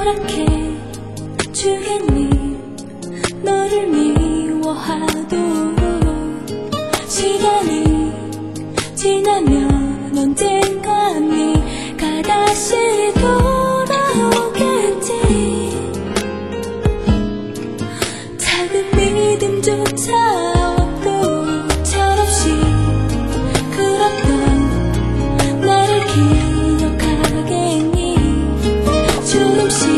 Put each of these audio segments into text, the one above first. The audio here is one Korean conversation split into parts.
허락해 주겠니? 너를 미워하도록. 시간이 지나면 언젠가 네가 다시 돌아오겠지. 작은 믿음조차 또 철없이 그렇던 나를 기억하겠니? 조금씩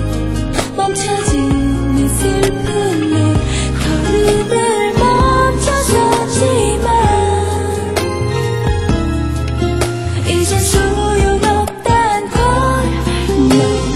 멈춰진 내 슬픔에 걸음을 멈춰서지만 이젠 소용없단 걸. 너무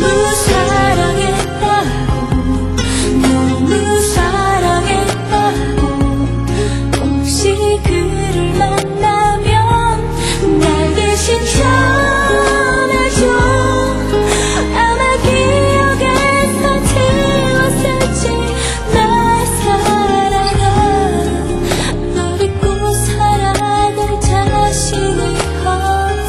사랑했다고, 너무 사랑했다고. 혹시 그를 만나면 날 대신 전해줘. 아마 기억에서 지웠을지. 나의 사랑아, 널 잊고 살아갈 자신이 없어.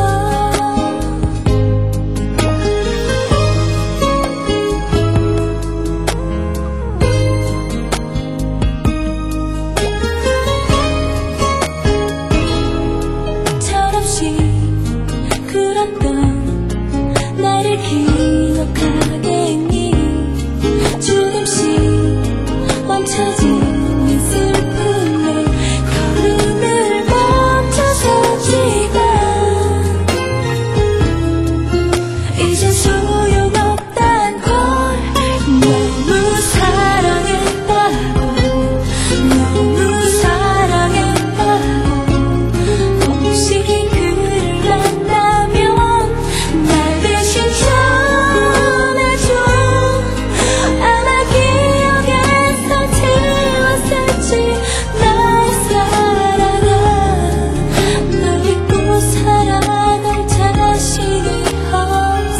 철없이 그랬던 나를 기억하겠니? 조금씩 멈춰진 내 슬픔에 걸음을 멈춰서지만 이젠 소용없단 걸. 너무 사랑했다고, 너무 사랑했다고. 혹시 그를 만나면 날 대신 전해줘. 아마 기억에서 지웠을지. 나의 사랑아, 널 잊고 살아갈 자신이 없어.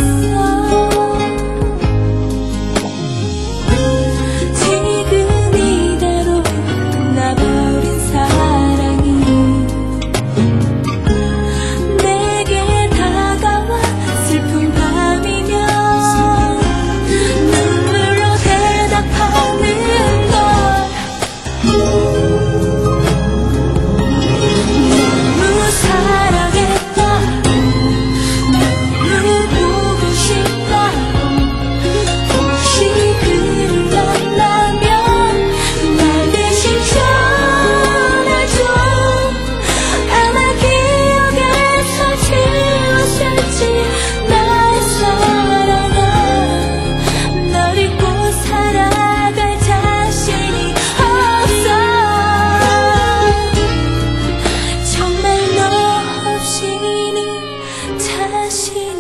지금 이대로 나버린 사랑이 내게 다가와 슬픈 밤이면 눈물로 대답하는 걸. 너무 사랑했다고, 너무 보고 싶다고. 혹시 그를 만나면 날 대신 전해줘. 아마 기억에서 지웠을지. 나의 사랑아, 널 잊고 살아갈 자신이 없어. 정말 너 없이는 자신